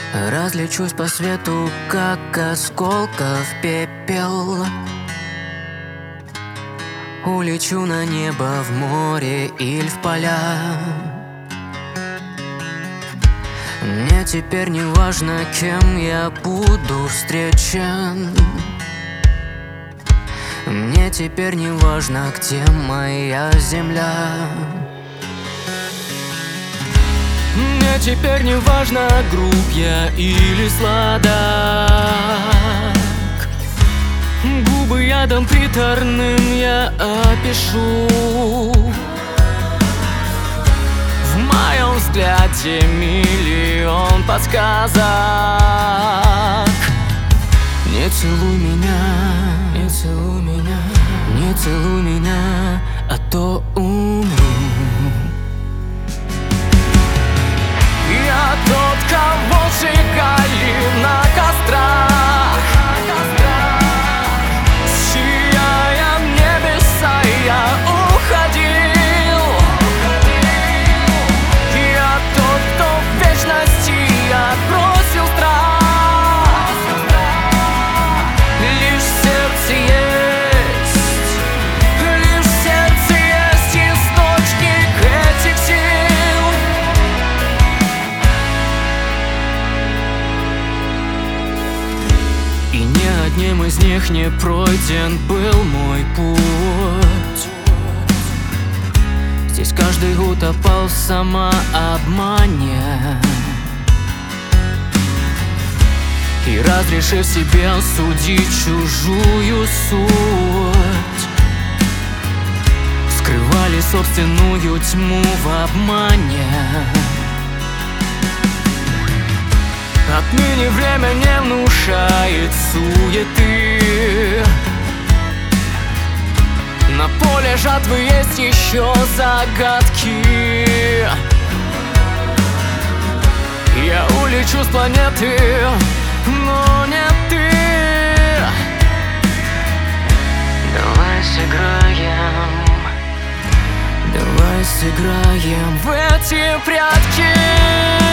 Разлечусь по свету, как осколков пепел. Улечу на небо, в море или в поля. Мне теперь не важно, кем я буду встречен. Мне теперь не важно, где моя земля. Мне теперь не важно, груб я или сладок. Губы ядом приторным я опишу. В моем взгляде миллион подсказок. Не целуй меня, не целуй меня, не целуй меня, а то умру. Я тот, кого сжигали на кострах. Сияя небеса, я уходил. Я тот, кто в вечности отбросил страх. Лишь в сердце есть, лишь в сердце есть источник этих сил. И ни одним из них не пройден был мой путь. Здесь каждый утопал в самообмане и, разрешив себе судить чужую суть, скрывали собственную тьму в обмане. Отныне время не внушает суеты. На поле жатвы есть еще загадки. Я улечу с планеты, но не ты. Давай сыграем в эти прятки.